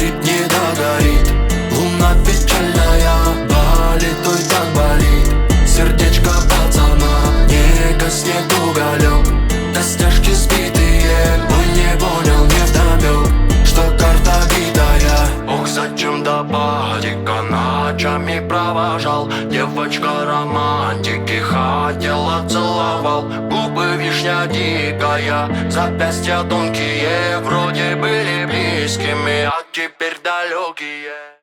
горит, не догорит. Луна печальная, болит, ой, как болит. Сердечко пацана не гаснет уголек. Костяшки сбитые, ой, не понял, не вдомек, что карта битая. Ох, зачем до падика ночами провожал? Девочка романтики хотела, целовал. Губы вишня дикая, запястья тонкие, вроде были близкими, а теперь далекие.